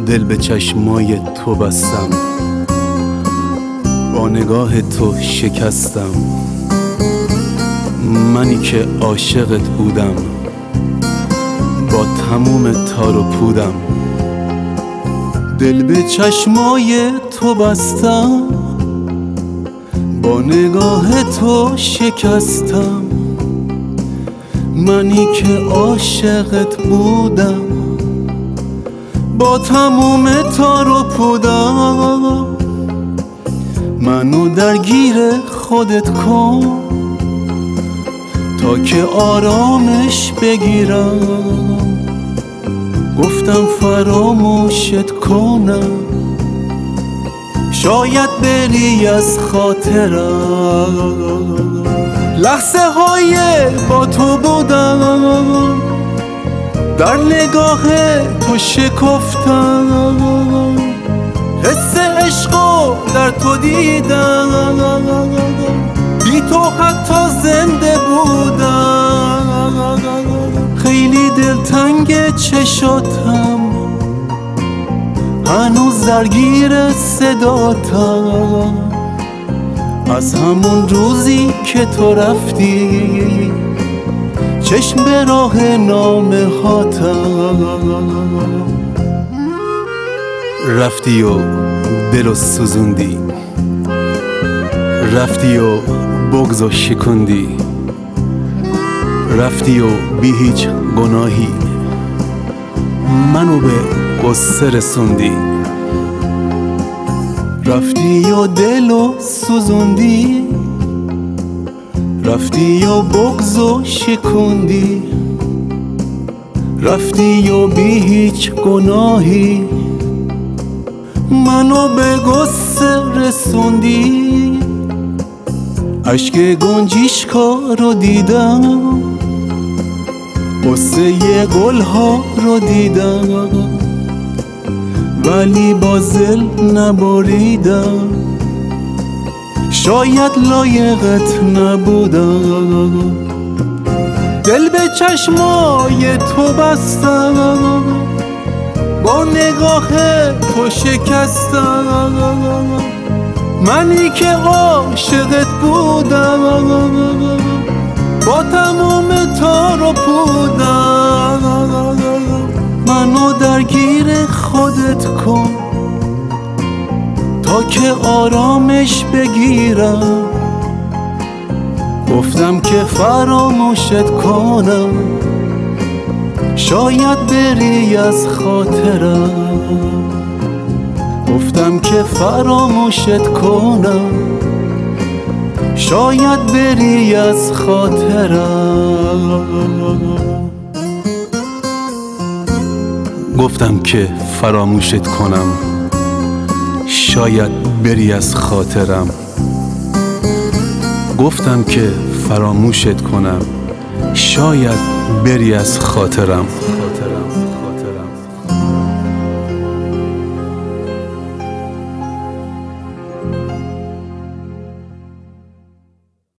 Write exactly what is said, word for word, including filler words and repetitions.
دل به چشمای تو بستم، با نگاه تو شکستم. منی که عاشقت بودم، با تموم تار و پودم. دل به چشمای تو بستم، با نگاه تو شکستم. منی که عاشقت بودم، با تموم تار و پودم. منو درگیر خودت کن تا که آرامش بگیرم. گفتم فراموشت کنم، شاید بری از خاطرم. لحظه های با تو بودم، در نگاه تو شکفتم. حس عشقو در تو دیدم، بی تو حتی زنده بودم. خیلی دلتنگ چشاتم، هنوز درگیر صداتم. از همون روزی که تو رفتی، چشم به راه نامه هاتم. رفتی و دلو سوزوندی، رفتی و بغضو شکوندی. رفتی و بی هیچ گناهی منو به قصه رسوندی. رفتی و دلو سوزوندی، رفتی و بغضو شکوندی. رفتی و بی هیچ گناهی منو به قصه رسوندی. عشق گنجیشکا رو دیدم، قصه گلها رو دیدم، ولی با زل نبریدم. شاید لایقت نبودم. دل به چشمای تو بستم، با نگاه تو شکستم. منی که عاشقت بودم، با تمام تار و پودم. منو درگیر خودت کن تا که آرامش بگیرم. گفتم که فراموشت کنم، شاید بری از خاطرم. گفتم که فراموشت کنم، شاید بری از خاطرم. گفتم که فراموشت کنم، شاید بری از خاطرم. گفتم که فراموشت کنم، شاید بری از خاطرم.